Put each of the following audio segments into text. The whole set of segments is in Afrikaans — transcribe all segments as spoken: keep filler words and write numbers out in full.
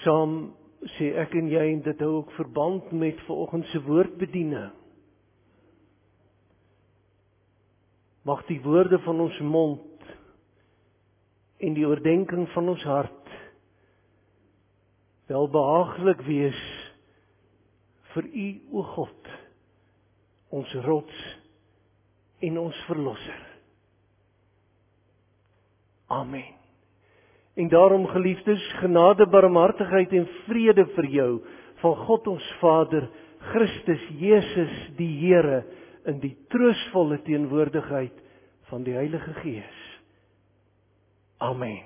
Saam sê ek en jy, en dit hou ook verband met vanoggend se woordbediening. Mag die woorde van ons mond en die oordenking van ons hart welbehaaglik wees vir U, o God, ons rots en ons verlosser. Amen. En daarom, geliefdes, genade, barmhartigheid en vrede vir jou van God ons Vader, Christus Jesus die Here, in die troostvolle teenwoordigheid van die Heilige Gees. Amen.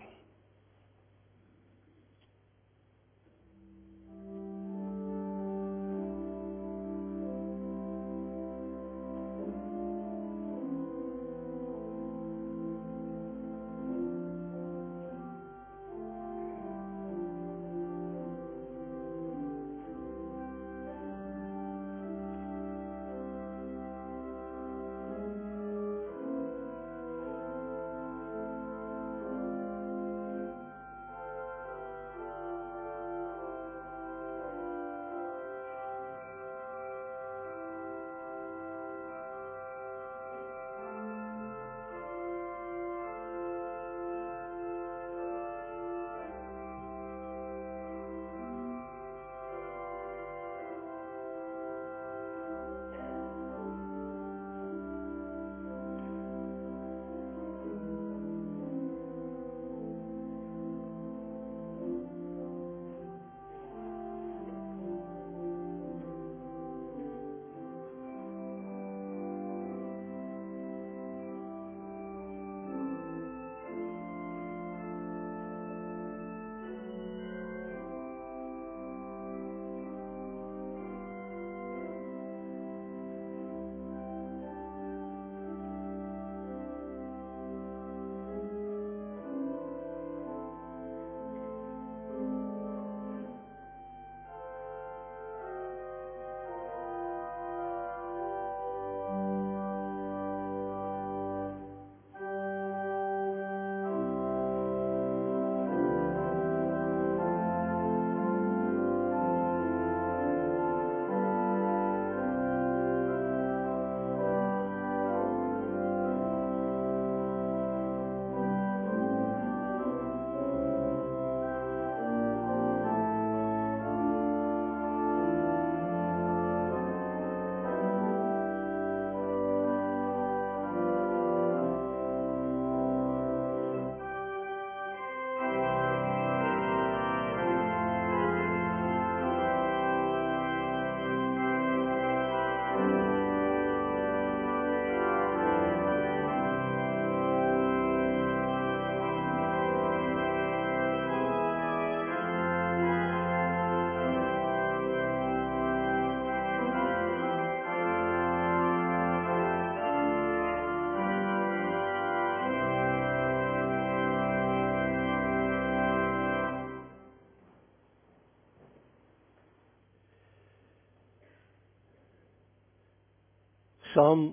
Saam,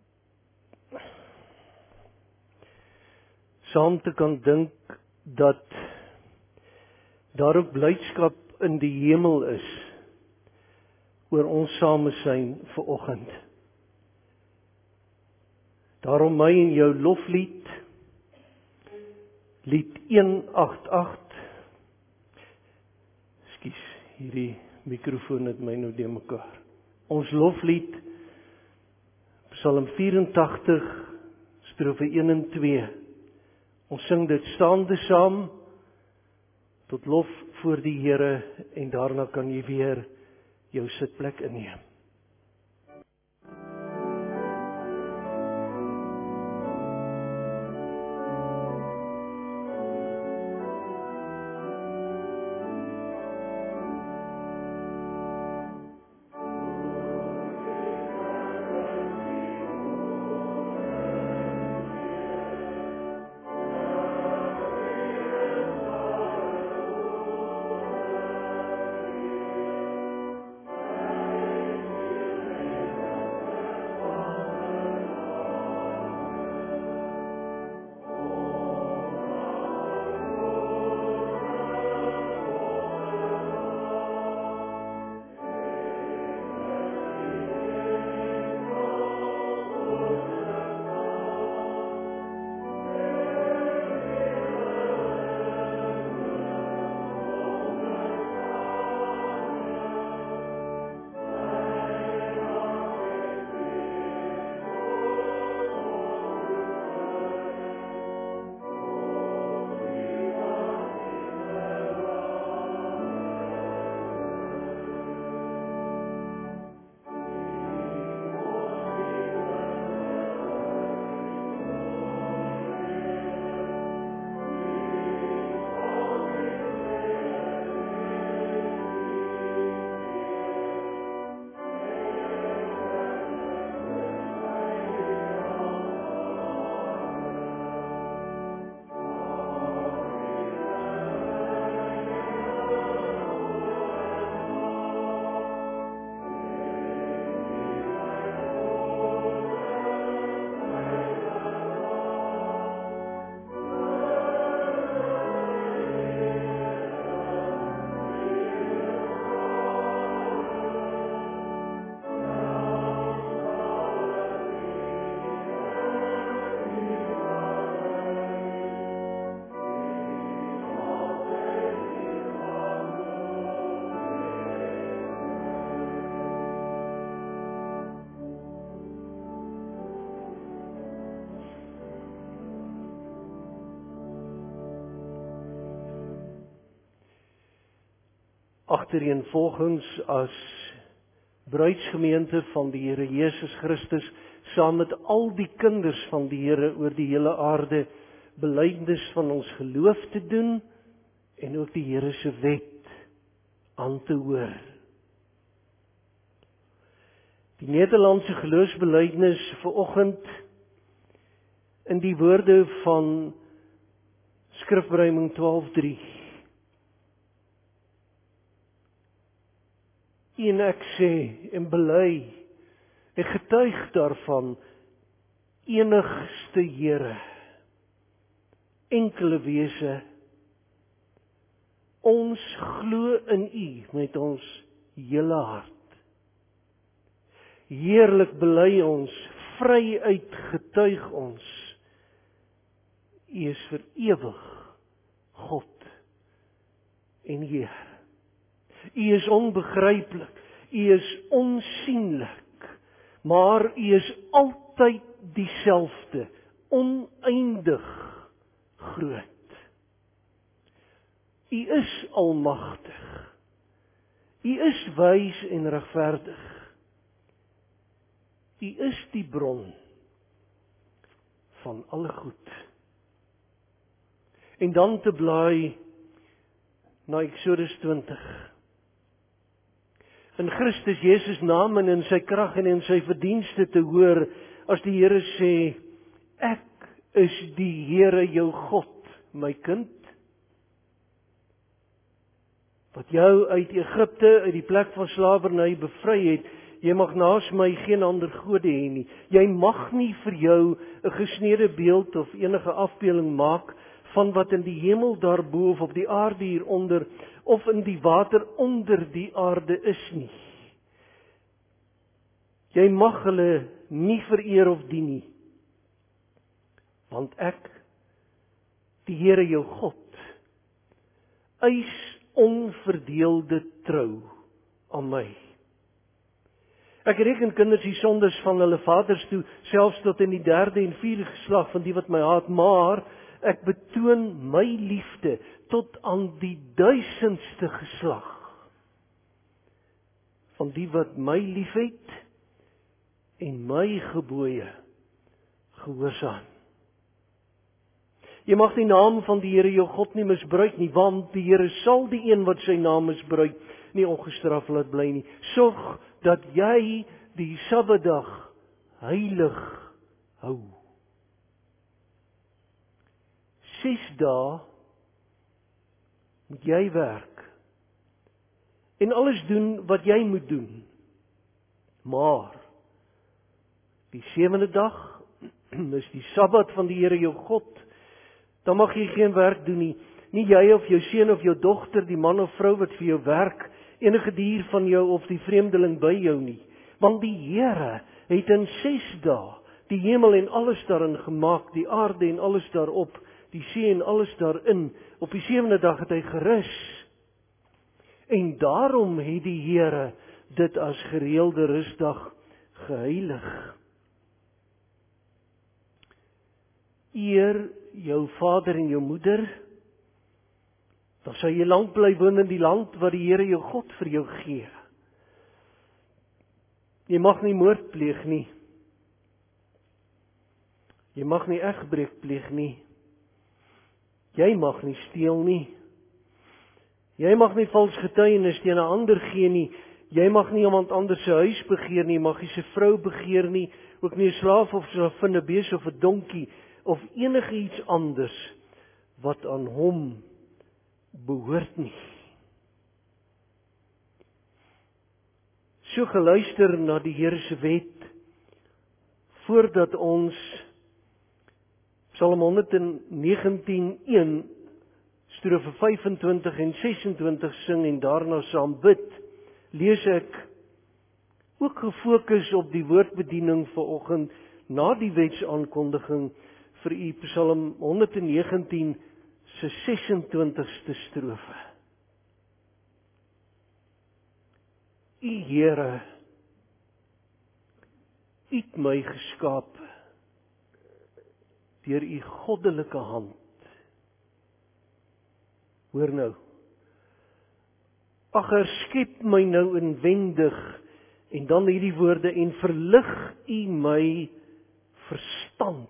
saam te kan dink dat daar ook blydskap in die hemel is oor ons samesyn vanoggend. Daarom my en jou loflied, lied een agt agt. Ekskuus, hierdie mikrofoon het my nou de mekaar. Ons loflied, Psalm vyerentagtig, strofe een en twee. Ons sing dit staande saam, tot lof voor die Here, en daarna kan jy weer jou sitplek inneem. agtereenvolgens as bruidsgemeente van die Here Jesus Christus, saam met al die kinders van die Here oor die hele aarde, belydenis van ons geloof te doen, en ook die Here se wet aan te hoor. Die Nederlandse geloofsbelydenis vanoggend in die woorde van Skrifberuiming twaalf drie. En ek sê en bely en getuig daarvan, enigste Here, enkele wese, ons glo in U met ons hele hart. Heerlik bely ons, vry uit getuig ons, U is vir ewig God en Heer. U is onbegryplik, U is onsienlik, maar U is altyd dieselfde, oneindig groot. U is almagtig. U is wys en regverdig. U is die bron van alle goed. En dan te blaai na Eksodus twintig. In Christus Jesus naam en in sy krag en in sy verdienste te hoor, as die Here sê, ek is die Here jou God, my kind, wat jou uit Egipte, uit die plek van slawerny bevry het. Jy mag naas my geen ander gode hê nie. Jy mag nie vir jou 'n gesnede beeld of enige afbeelding maak van wat in die hemel daarbo of op die aarde hieronder of in die water onder die aarde is nie. Jy mag hulle nie vereer of dien nie. Want ek, die Here jou God, eis onverdeelde trou aan my. Ek reken kinders die sondes van hulle vaders toe, selfs tot in die derde en vierde geslag van die wat my haat, maar ek betoon my liefde tot aan die duisendste geslag van die wat my liefhet en my gebooie gehoorsaam. Jy mag die naam van die Here jou God nie misbruik nie, want die Here sal die een wat sy naam misbruik nie ongestraf laat bly nie. Sorg dat jy die Sabbatdag heilig hou. Ses dae moet jy werk en alles doen wat jy moet doen. Maar die sewende dag is die Sabbat van die Here jou God. Dan mag jy geen werk doen nie. Nie jy of jou seun of jou dogter, die man of vrou wat vir jou werk, enige dier van jou of die vreemdeling by jou nie. Want die Here het in ses dae die hemel en alles daarin gemaak, die aarde en alles daarop, die see en alles daarin. Op die sewende dag het hy gerus. En daarom het die Here dit as gereelde rusdag geheilig. Eer jou vader en jou moeder, dan sal jy lank bly woon in die land wat die Here jou God vir jou gee. Jy mag nie moord pleeg nie. Jy mag nie egbreek pleeg nie. Jy mag nie steel nie. Jy mag nie vals getuienis teen 'n ander gee nie. Jy mag nie iemand anders se huis begeer nie, mag nie sy vrou begeer nie, ook nie 'n slaaf of 'n slavin, 'n bees of 'n donkie of enige iets anders wat aan hom behoort nie. So geluister na die Here se wet voordat ons Psalm honderdnegentien een strofe vyf-en-twintig en ses-en-twintig sing en daarna saam bid, lees ek ook gefokus op die woordbediening vanoggend na die wetsaankondiging vir u Psalm honderdnegentien se ses-en-twintigste strofe. U Here, U het my geskaap deur U goddelike hand. Hoor nou, Ag, herskep my nou inwendig, en dan hierdie woorde, en verlig U my verstand.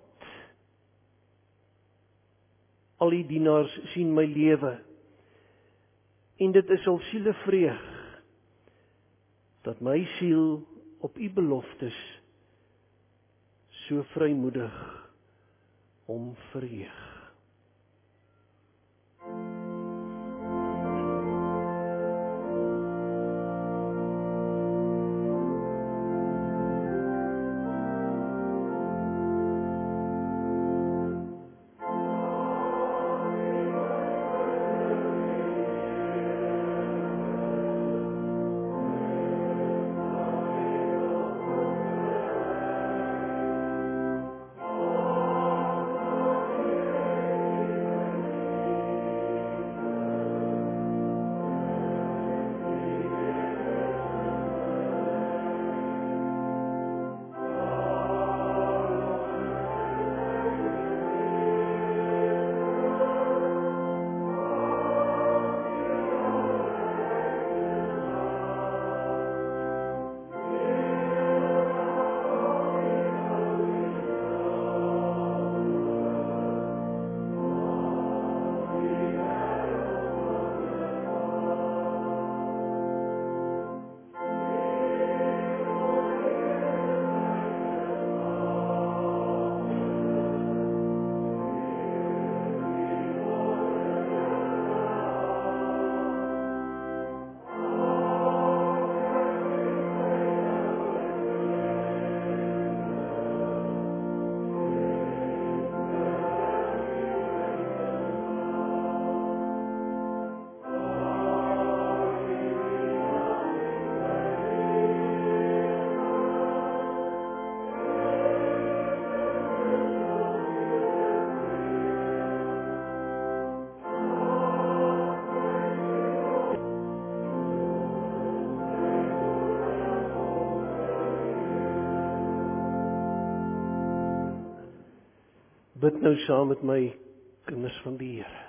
Al die dienaars sien my lewe, en dit is al sielevreug, dat my siel op U beloftes so vrymoedig hom verheug. Bid nou saam met my, kinders van die Here.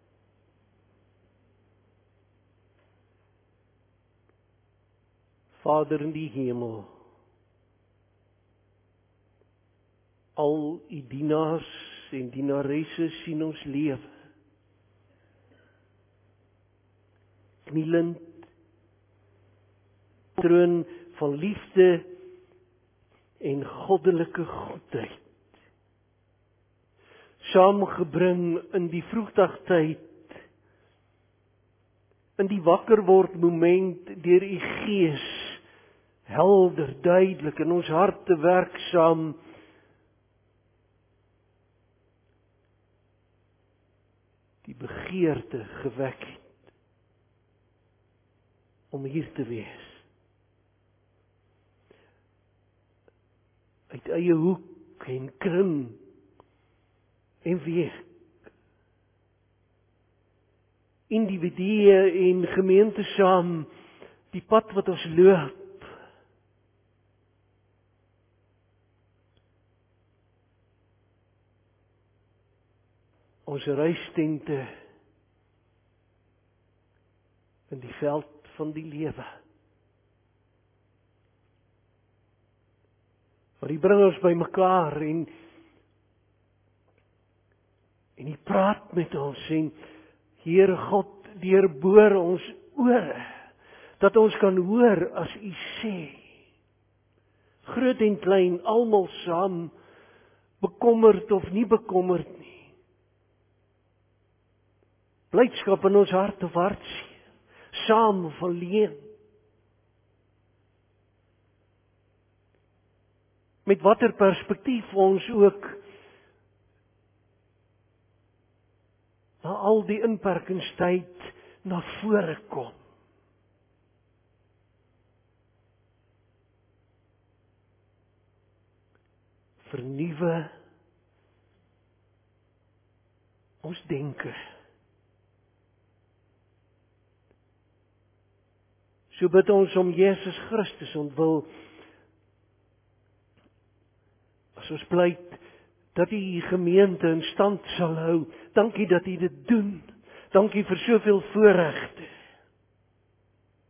Vader in die hemel, al U dienaars en dienaresse sien ons lewe. Knielend, troon van liefde en goddelike goedheid. Saamgebring in die vroegdagtyd, in die wakker word moment deur U Gees, helder, duidelik in ons harte werksaam, die begeerte gewek het, om hier te wees. Uit eie hoek en kring, en week, individue en gemeente saam, die pad wat ons loop, ons reistente in die veld van die lewe. Maar die bring ons by mekaar en En U praat met ons en Here God deurboor ons ore, dat ons kan hoor as U sê. Groot en klein, almal saam, bekommerd of nie bekommerd nie. Blydskap in ons hart of hartseer, saam of alleen. Met watter perspektief ons ook na al die inperkingstyd na vore kom. Vernuwe ons denke. So bid ons om Jesus Christus ontwil, as ons pleit dat U U gemeente in stand sal hou. Dankie dat U dit doen. Dankie vir soveel voorregte.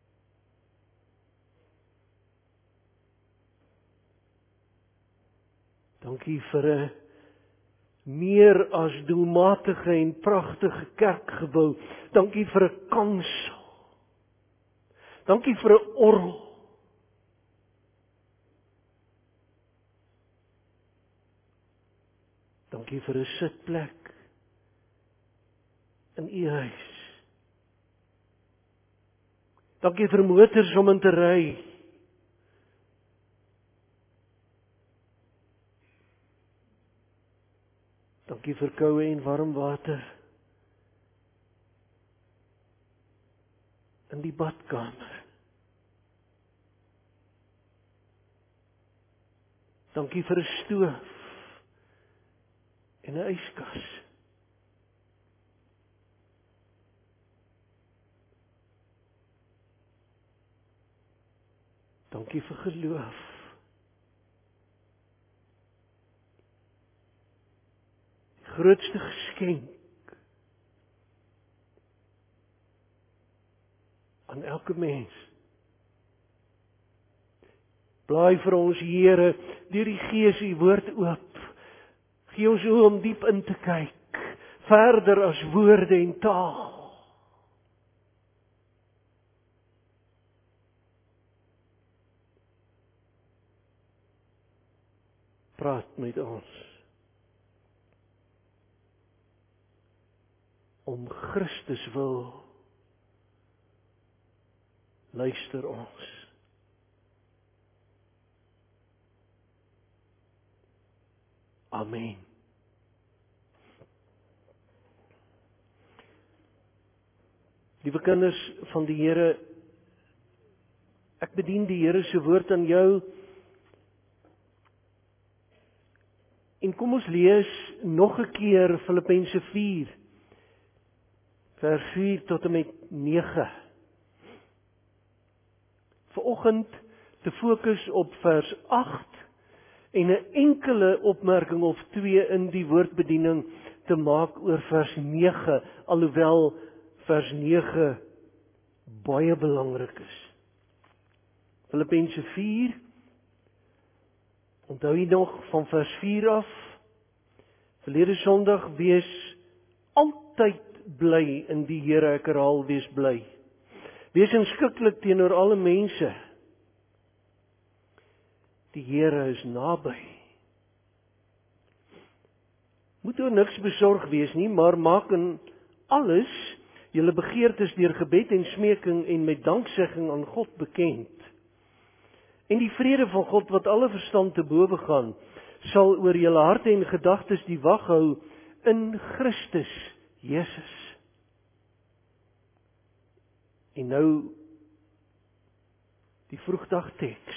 Dankie vir 'n meer as doelmatige en pragtige kerkgebou. Dankie vir 'n kansel. Dankie vir 'n orgel. Dankie vir 'n sitplek in u huis. Dankie vir motors om in te ry. Dankie vir koue en warm water in die badkamer. Dankie vir 'n stoof en 'n yskas. Dankie vir geloof. Die grootste geskenk aan elke mens. Blaai vir ons, Here, deur die Gees u woord oop. Gee ons oë om diep in te kyk, verder as woorde en taal. Praat met ons. Om Christus wil, luister ons. Amen. Liewe kinders van die Here, ek bedien die Here se woord aan jou. En kom ons lees nog 'n keer Filippense vier, vers vier tot en met nege. Vanoggend te fokus op vers agt en 'n enkele opmerking of twee in die woordbediening te maak oor vers nege, alhoewel vers nege baie belangrik is. Filippense vier, onthou jy nog van vers vier af? Verlede Sondag, wees altyd bly in die Here, ek herhaal, wees bly. Wees inskikkelik teenoor alle mense. Die Here is naby. Moet oor niks besorg wees nie, maar maak in alles julle begeertes deur gebed en smeking en met danksegging aan God bekend. En die vrede van God wat alle verstand te bowe gaan, sal oor julle harte en gedagtes die wag hou in Christus Jesus. En nou die vroegdagteks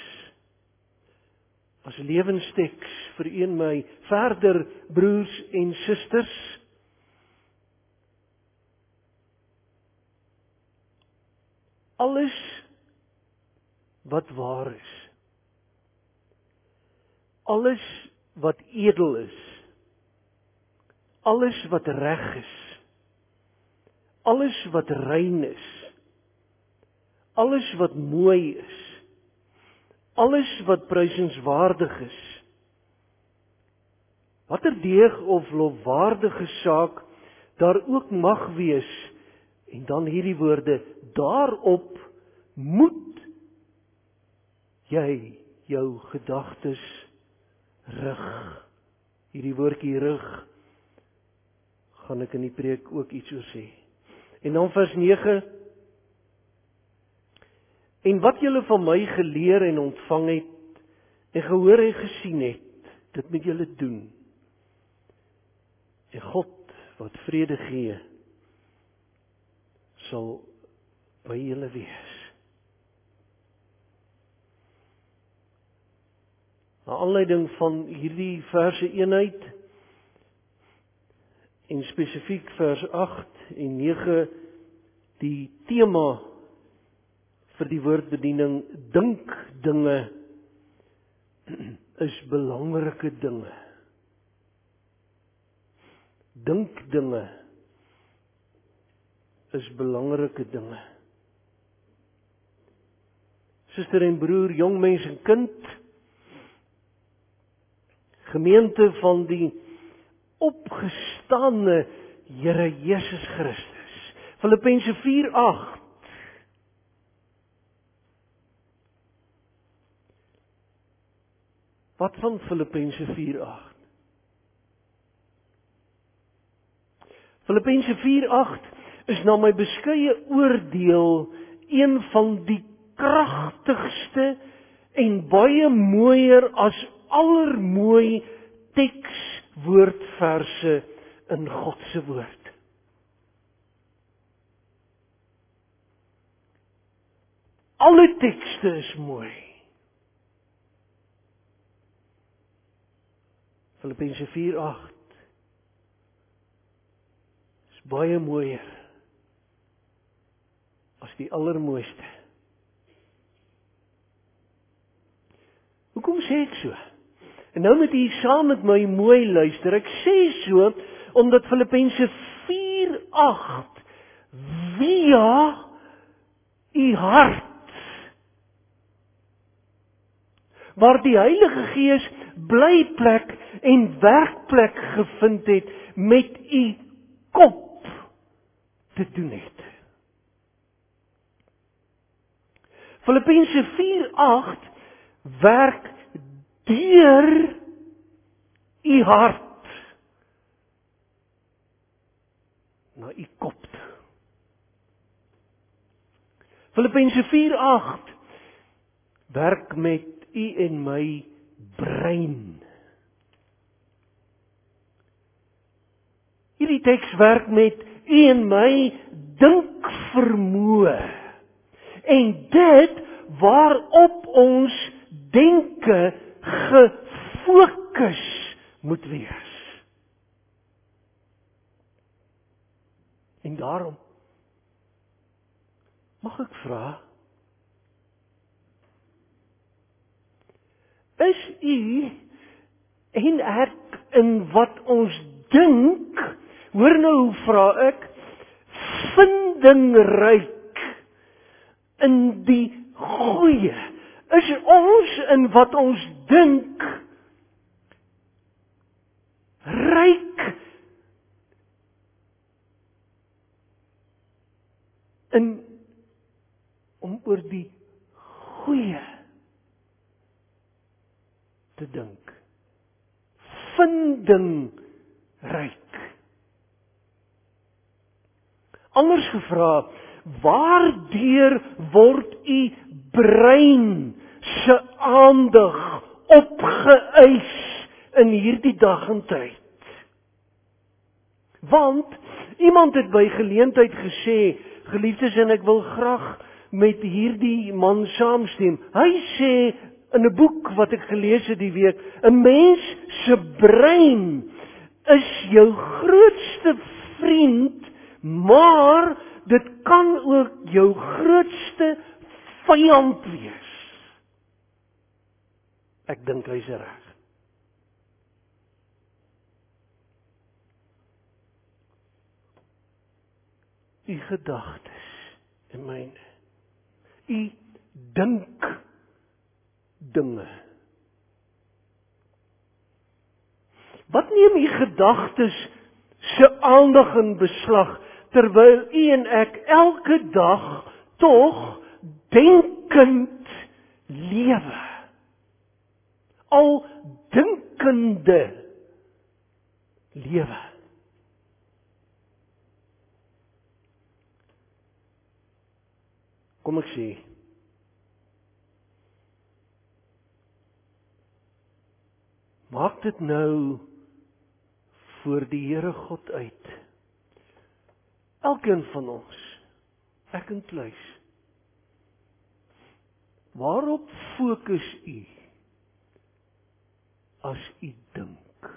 as lewensteks vir een my verder broers en susters. Alles wat waar is, alles wat edel is, alles wat reg is, alles wat rein is, alles wat mooi is, alles wat prysenswaardig is, watter deeg of lofwaardige saak daar ook mag wees, en dan hierdie woorde, daarop moet jy jou gedagtes rig. Hierdie woordjie rig, gaan ek in die preek ook iets oor sê. En dan vers nege, en wat julle van my geleer en ontvang het, en gehoor en gesien het, dit moet julle doen. En God, wat vrede gee, sal by julle wees. Na aanleiding van hierdie verse eenheid, en spesifiek vers agt en nege, die tema vir die woordbediening, dink dinge, is belangrike dinge. Dink dinge is belangrike dinge. Suster en broer, jong mens en kind, gemeente van die opgestane Here Jesus Christus. Filippense vier agt. Wat van Filippense vier agt? Filippense vier agt is na my beskeie oordeel een van die kragtigste en baie mooier as allermooi tekswoordverse in God se woord. Alle tekste is mooi. Filippense vier agt is baie mooier as die allermooiste. Hoekom sê ek so? En nou moet jy saam met my mooi luister. Ek sê so omdat Filippense vier agt via u hart, waar die Heilige Gees blyplek en werkplek gevind het, met u kop te doen het. Filippense vier agt werk deur u hart na u kop toe. Filippense vier agt werk met u en my brein. Hierdie teks werk met u en my dinkvermoë. En dit waarop ons denke gefokus moet wees. En daarom mag ek vra, is u en ek in wat ons dink, hoor nou hoe vra ek, vindingryk in die goeie? Is ons in wat ons dink ryk in om oor die goeie te dink? Vindingryk. Anders gevra, waardeur word u brein se aandag opgeëis in hierdie dag en tyd? Want iemand het by geleentheid gesê, geliefdes, en ek wil graag met hierdie man saamstem. Hy sê in 'n boek wat ek gelees het die week, 'n mens se brein is jou grootste vriend, maar dit kan ook jou grootste vyand wees. Ek dink hy's reg. U gedagtes en myne. U dink dinge. Wat neem u gedagtes se aandag in beslag, terwyl u en ek elke dag tog denkend lewe? Al dinkende lewe. Kom ek sê, maak dit nou voor die Here God uit. Elkeen van ons, ek incluis. Waarop fokus u as u dink?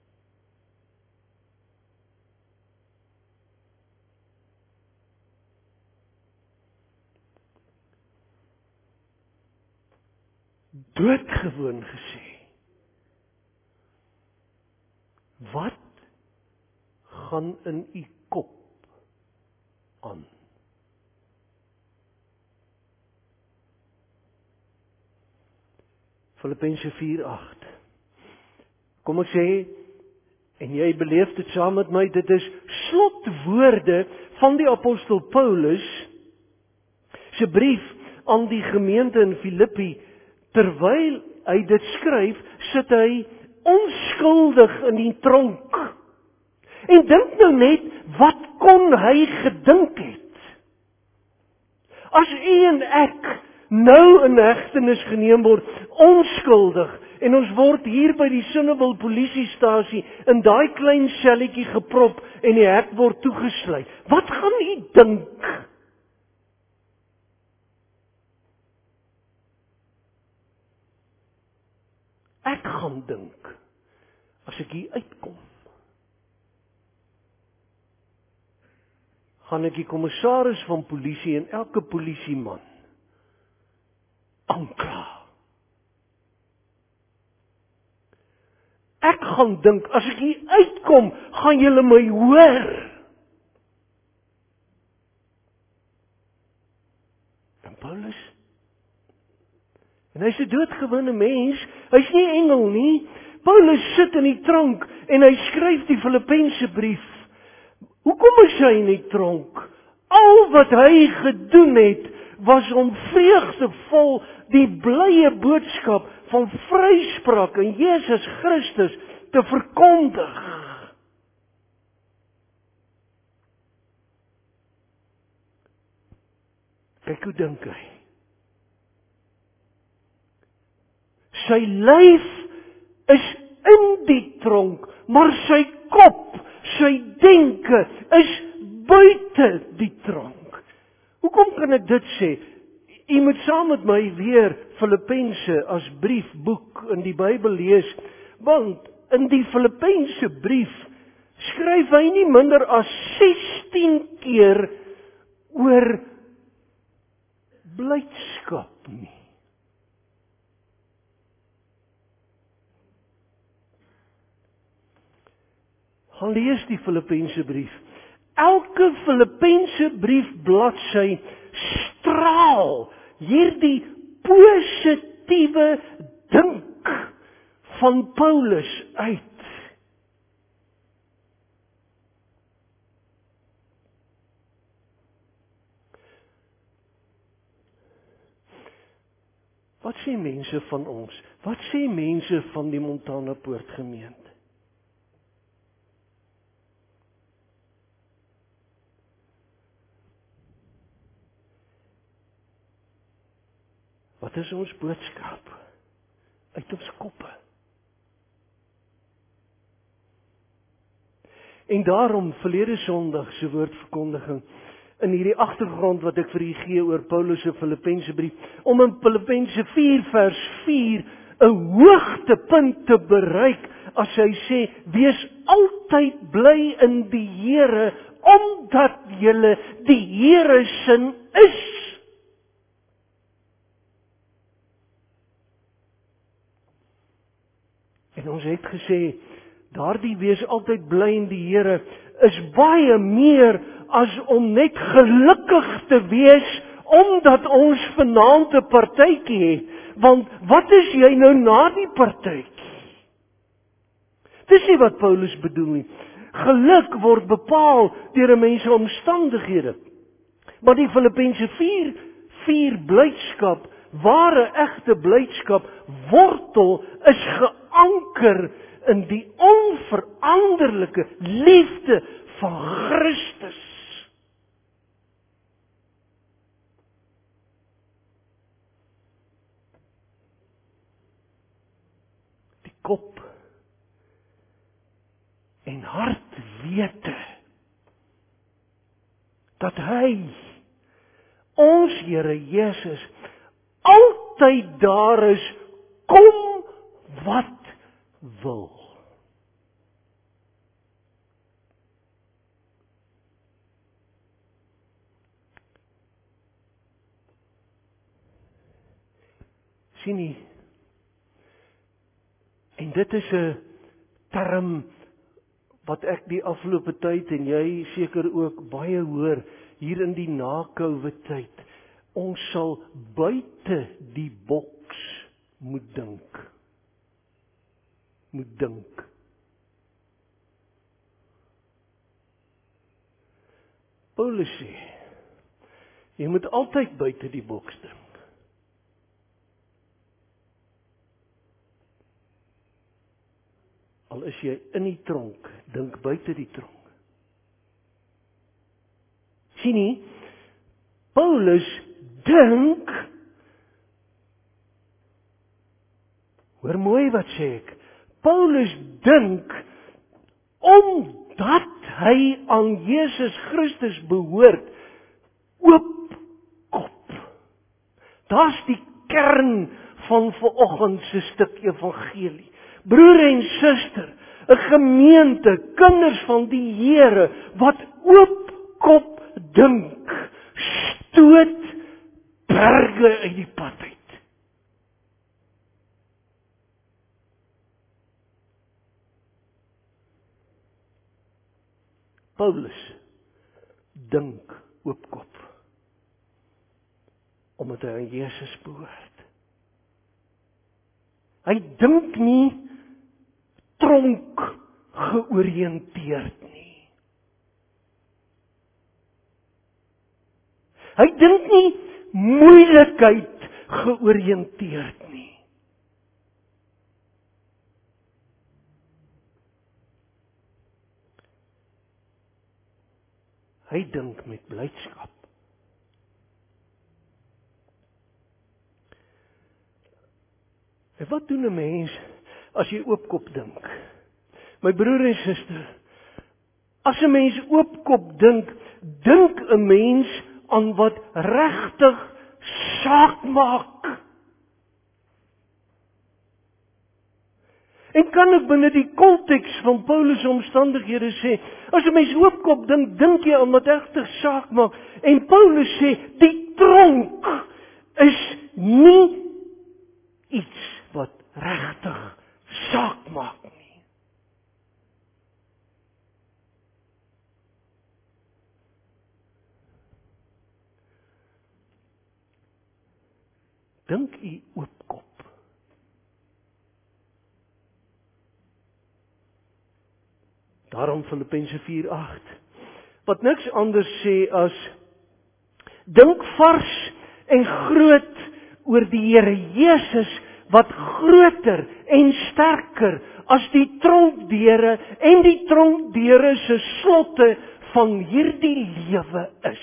Doodgewoon gesê, wat gaan in u kop aan? Filippense vier agt. Kom ek sê, en jy beleef dit saam met my, dit is slotwoorde van die apostel Paulus se brief aan die gemeente in Filippi. Terwyl hy dit skryf, sit hy onskuldig in die tronk. En dink nou net, wat kon hy gedink het? As u en ek nou in hegtenis geneem word, onskuldig, en ons word hier by die Sinnewil polisiestasie in daai klein selletjie geprop en die hek word toegesluit. Wat gaan u dink? Ek gaan dink, as ek hier uitkom, gaan ek die kommissaris van polisie en elke polisieman aankla. Ek gaan dink, as ek hier uitkom, gaan julle my hoor. En Paulus, en hy's 'n doodgewone mens, hy's nie engel nie. Paulus sit in die tronk en hy skryf die Filippense brief. Hoekom is hy in die tronk? Al wat hy gedoen het, was om vreugdevol die blye boodskap van vryspraak in Jesus Christus te verkondig. Kyk hoe dink hy. Sy lyf is in die tronk, maar sy kop, sy denke is buite die tronk. Hoekom kan ek dit sê? U moet saam met my weer Filippense as briefboek in die Bybel lees, want in die Filippense brief skryf hy nie minder as sestien keer oor blydskap nie. Gaan lees die Filippense brief. Elke Filippense brief bladsy straal hierdie positiewe dink van Paulus uit. Wat sê mense van ons? Wat sê mense van die Montana Poort gemeente? Wat is ons boodskap? Uit ons koppe. En daarom, verlede Sondag se woordverkondiging, in hierdie agtergrond wat ek vir u gee oor Paulus se Filippense brief, om in Filippense vier vers vier 'n hoogtepunt te bereik, as hy sê, wees altyd bly in die Here, omdat julle die Here se is. En ons het gesê, daardie wees altyd bly in die Here is baie meer as om net gelukkig te wees omdat ons vanaand 'n partytjie het. Want wat is jy nou na die partytjie? Dis nie wat Paulus bedoel nie. Geluk word bepaal deur 'n mens se omstandighede. Maar die Filippense vier, vier blydskap, ware egte blydskap, wortel is geanker in die onveranderlike liefde van Christus. Die kop en hart wete dat hy, ons Here Jesus, altyd daar is, kom wat wil. Sien nie? En dit is 'n term wat ek die afgelope tyd en jy seker ook baie hoor hier in die na-Covid tyd. Ons sal buite die boks moet dink. moet dink. Paulus sê, jy moet altyd buite die boks dink. Al is jy in die tronk, dink buite die tronk. Sien nie, Paulus dink, hoor mooi wat sê ek, Paulus dink, omdat hy aan Jesus Christus behoort, oop kop. Daar's die kern van vanoggend se stuk evangelie. Broer en suster, 'n gemeente, kinders van die Here, wat oop kop dink, stoot berge uit die pad uit. Paulus dink oop kop, omdat hy aan Jesus behoort. Hy dink nie tronk georiënteerd nie. Hy dink nie moeilikheid georiënteerd nie. Hy dink met blydskap. En wat doen 'n mens as jy oopkop dink? My broer en suster, as 'n mens oopkop dink, dink 'n mens aan wat regtig saak maak. En kan ek binne die konteks van Paulus omstandighede sê, as 'n mens oopkop dink, dink jy aan wat regtig saak maak. En Paulus sê, die tronk is nie iets wat regtig saak maak nie. Dink u oopkop. Daarom Filippense vier agt, wat niks anders sê as, dink vars en groot oor die Here Jesus, wat groter en sterker as die tronkdeure en die tronkdeure se slotte van hierdie lewe is.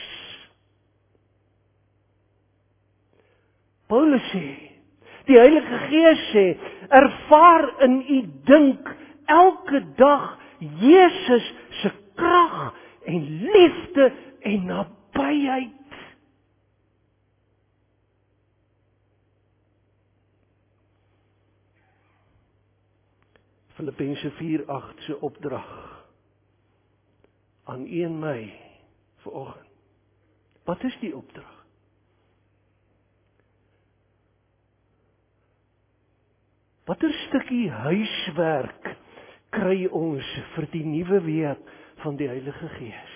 Paulus sê, die Heilige Gees sê, ervaar in u dink elke dag Jesus se krag en liefde en nabyheid. Filippense vier agt se opdrag aan u en my vanoggend. Wat is die opdrag? Watter stukkie huiswerk kry ons vir die nuwe week van die Heilige Gees?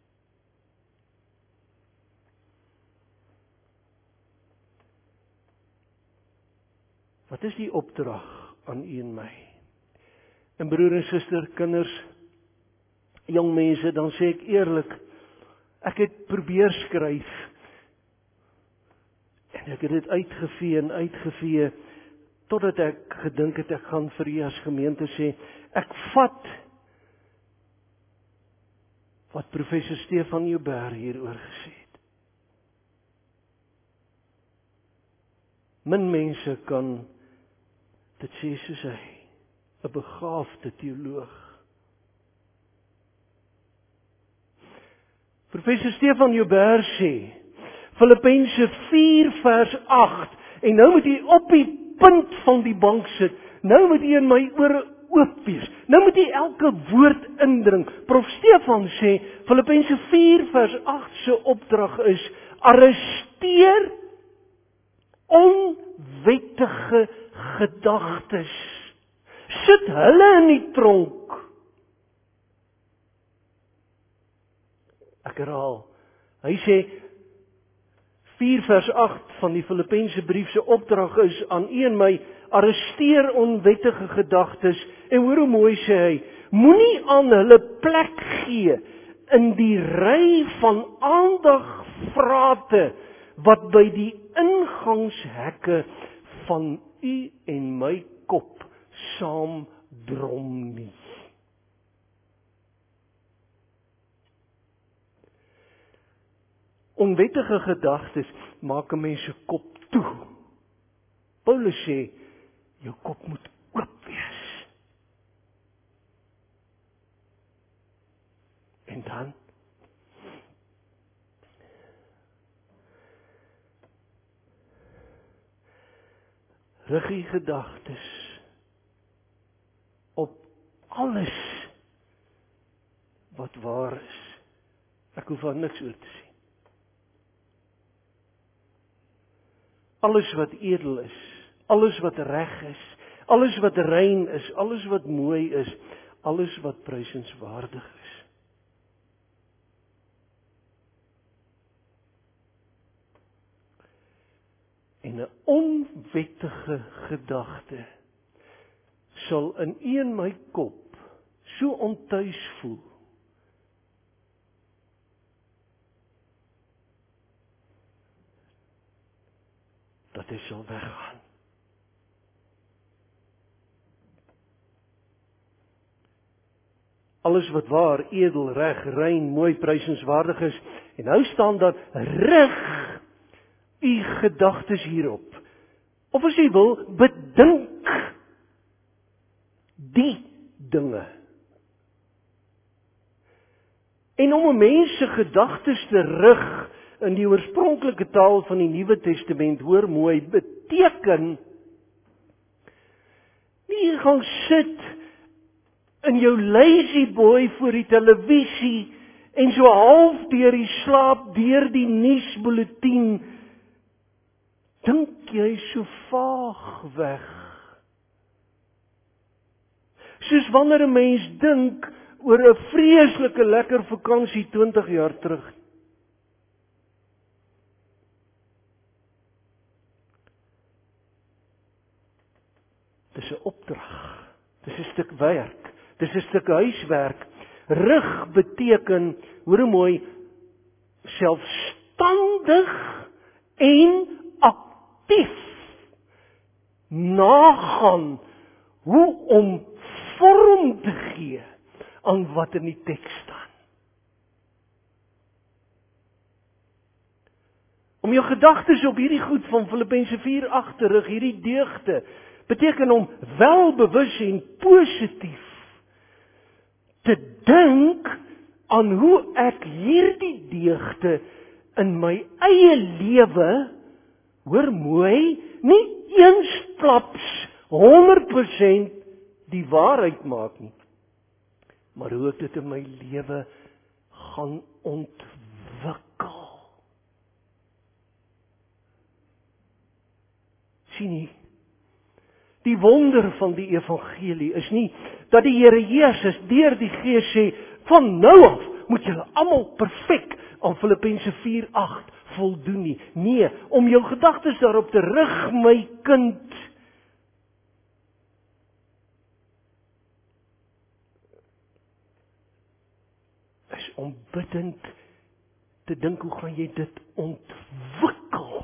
Wat is die opdrag aan u en my? En broer en suster, kinders, jong mense, dan sê ek eerlik, ek het probeer skryf, en ek het dit uitgevee en uitgevee, totdat ek gedink het, ek gaan vir u as gemeente sê, ek vat wat professor Stefan Joubert hieroor gesê het. Min mense kan dit sê soos hy, 'n begaafde teoloog. Professor Stefan Joubert sê, Filippense vier vers agt, en nou moet jy op die punt van die bank sit, nou moet jy in my ore oop wees, nou moet jy elke woord indring. Prof Stefan sê, Filippense vier vers agt se opdrag is, arresteer onwettige gedagtes. Sit hulle in die tronk. Ek herhaal, hy sê, vier vers agt van die Filippense brief se opdrag is aan u en my, arresteer onwettige gedagtes, en hoor hoe mooi sê hy, moenie aan hulle plek gee in die ry van aandagvrate wat by die ingangshekke van u en my kop saam drom nie. Onwettige gedagtes maak 'n mens se kop toe. Paulus sê, jou kop moet oop wees. En dan rig die gedagtes op alles wat waar is. Ek hoef aan niks oor te sien. Alles wat edel is, alles wat reg is, alles wat rein is, alles wat mooi is, alles wat prysenswaardig is. En 'n onwettige gedagte sal in u en my kop so ontuis voel dat hy sal weggaan. Alles wat waar, edel, reg, rein, mooi, prysenswaardig is, en nou staan daar, rig u gedagtes hierop. Of as u wil, bedink die dinge. En om 'n mens se gedagtes te rig in die oorspronklike taal van die Nuwe Testament, hoor mooi, beteken nie jy gaan sit in jou lazy boy voor die televisie en so half deur die slaap deur die nuusbulletin dink jy so vaag weg. Soos wanneer 'n mens dink oor 'n vreeslike lekker vakansie twintig jaar terug. Dis 'n opdrag. Dis 'n stuk werk. Dis 'n stuk huiswerk. Rig beteken, hoor mooi, selfstandig en aktief nagaan hoe om vorm te gee aan wat in die teks staan. Om jou gedagtes op hierdie goed van Filippense vier agt te rig, hierdie deugde, beteken om welbewus en positief te dink aan hoe ek hierdie deugde in my eie lewe, hoor mooi, nie eensklaps honderd persent die waarheid maak nie, maar hoe ek dit in my lewe gaan ontwikkel. Sien nie, die wonder van die evangelie is nie dat die Here Jesus deur die Gees sê, van nou af moet julle almal perfek aan Filippense vier agt voldoen nie. Nee, om jou gedagtes daarop te rig, my kind, is om bidtend te dink, hoe gaan jy dit ontwikkel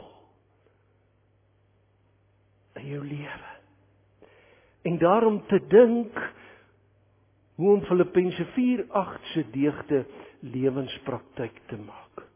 in jou lewe? En daarom te dink hoe om Filippense vier agt se deugde lewenspraktyk te maak.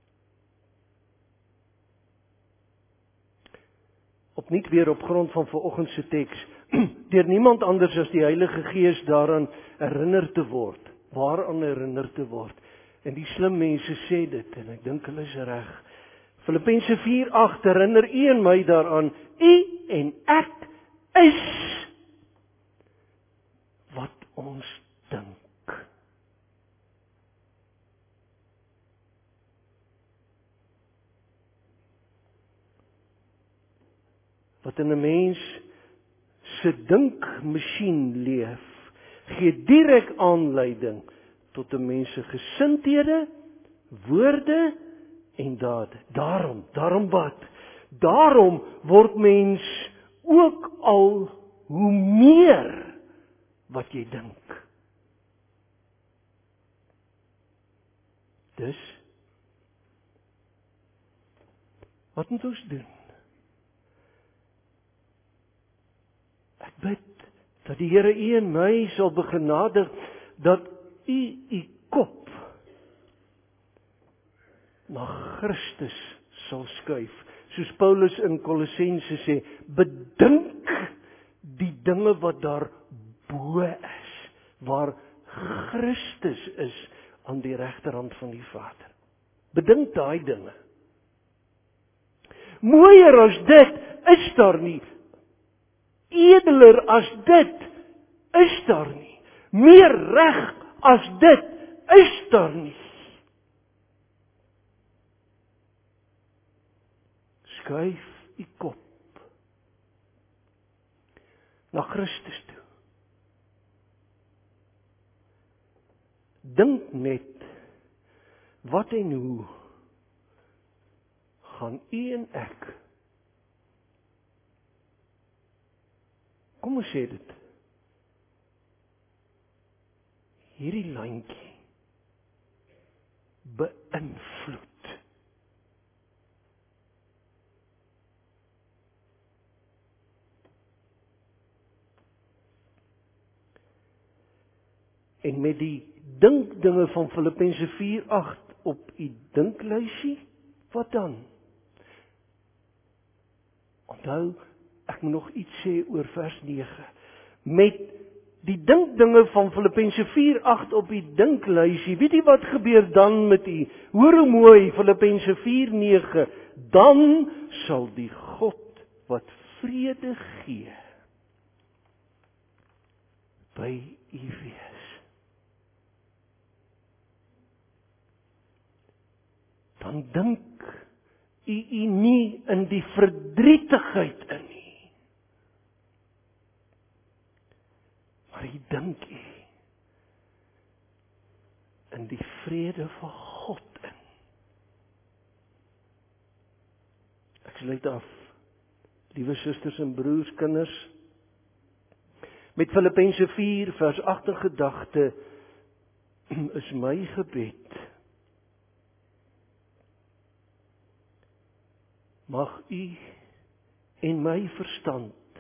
Opnuut weer op grond van vanoggend se teks, deur niemand anders as die Heilige Gees daaraan herinner te word, waaraan herinner te word. En die slim mense sê dit, en ek dink hulle is reg. Filippense vier agt herinner u en my daaraan, u en ek is wat ons dink. Wat in 'n mens se dinkmasjien leef, gee direk aanleiding tot 'n mens se gesindhede, woorde en dade. Daarom, daarom wat? Daarom word mens ook al hoe meer wat jy dink. Dus, wat moet ons doen? Ek bid dat die Here u en my sal begenadig, dat u u kop na Christus sal skuif. Soos Paulus in Kolossense sê, bedink die dinge wat daar bo is, waar Christus is aan die regterhand van die Vader. Bedink daai dinge. Mooier as dit is daar nie. Edeler as dit is daar nie. Meer reg as dit is daar nie. Skuif u kop na Christus toe. Dink net, wat en hoe gaan u en ek, kom ons sê dit, hierdie lyntjie beïnvloed. En met die dinkdinge van Filippense vier agt op u dinklysie, wat dan? Onthou, ek moet nog iets sê oor vers nege. Met die dinkdinge van Filippense vier agt op u dinklysie, weet jy wat gebeur dan met u? Hoor hoe mooi, Filippense vier nege, dan sal die God wat vrede gee, by u wees. Dan dink u u nie in die verdrietigheid in nie, maar u dink u in die vrede van God in. Ek sluit af, liewe susters en broers, kinders, met Filippense vier vers agt in gedagte, is my gebed, mag u en my verstand,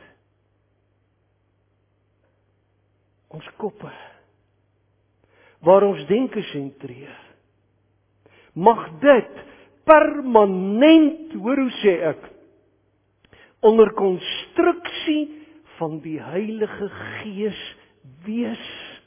ons koppe, waar ons denke sentreer, mag dit permanent, hoor hoe sê ek, onder konstruksie van die Heilige Gees wees.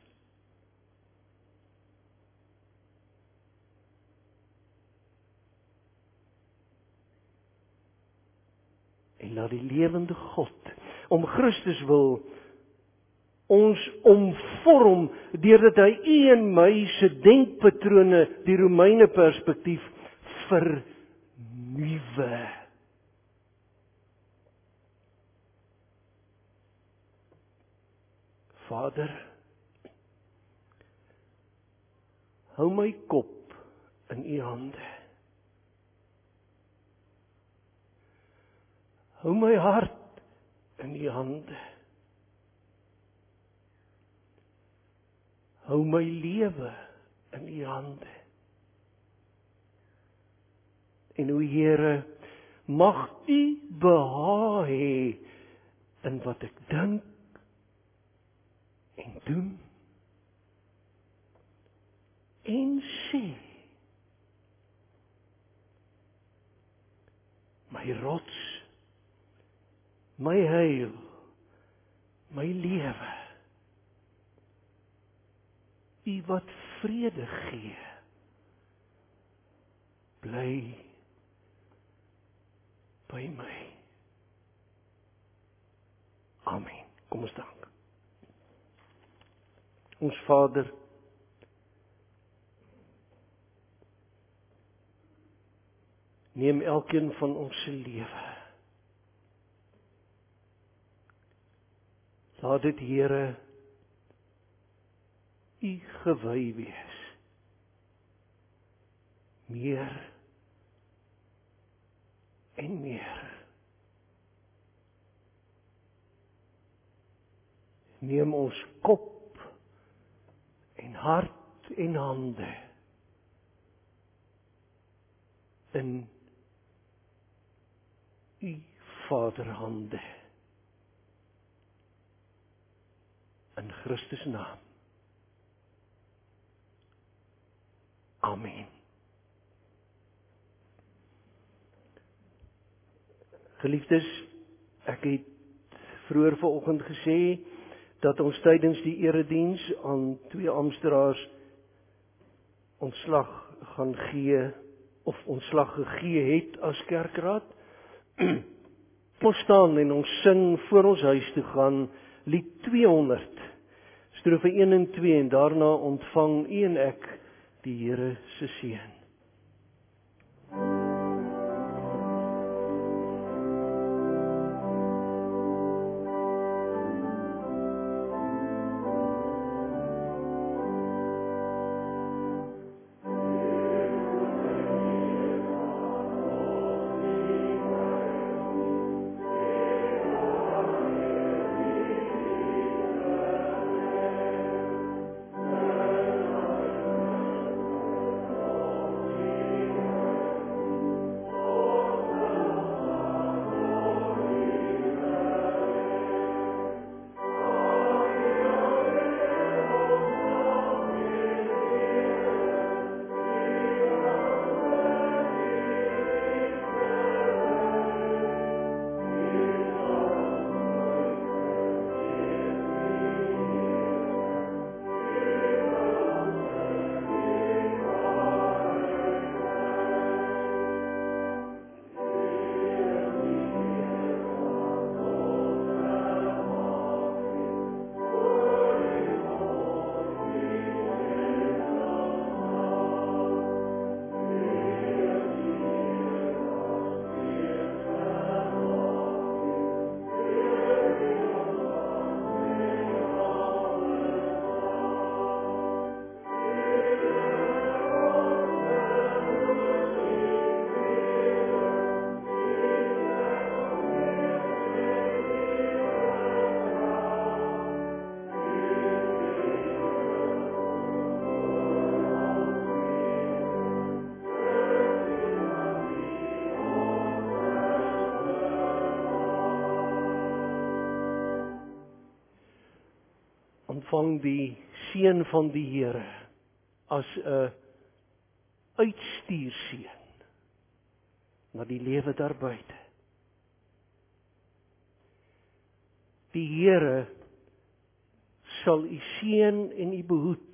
En laat die lewende God, om Christus wil, ons omvorm, deurdat hy u en my se denkpatrone, die Romeine perspektief, vernuwe. Vader, hou my kop in u hande. Hou my hart in u hande. Hou my lewe in u hande. En o Here, mag u behaag hê in wat ek dink en doen en sê. My rots, my heil, my lewe, u wat vrede gee, bly by my. Amen. Kom ons dank. Ons Vader, neem elkeen van ons se lewe. Laat dit, Here, u gewy wees. Meer en meer. Neem ons kop en hart en hande in U Vaderhande. In Christus naam. Amen. Geliefdes, ek het vroeër vanoggend gesê dat ons tydens die erediens aan twee amptenare ontslag gaan gee of ontslag gegee het as kerkraad. Ons staan en ons sing voor ons huis toe gaan lied tweehonderd, strofe een en twee, en daarna ontvang u en ek die Here se seën. Ontvang die seën van die Here as 'n uitstuurseën na die lewe daar buite. Die Here sal u seën en u behoed.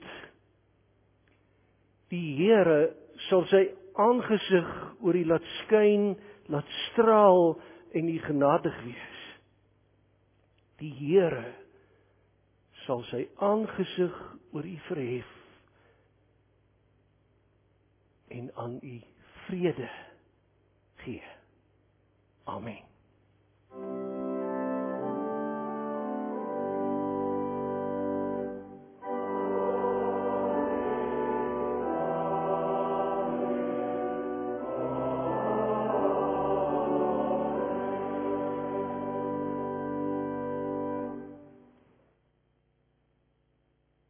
Die Here sal sy aangesig oor u laat skyn, laat straal en u genadig wees. Die Here sal sy aangesig oor u verhef en aan u vrede gee. Amen.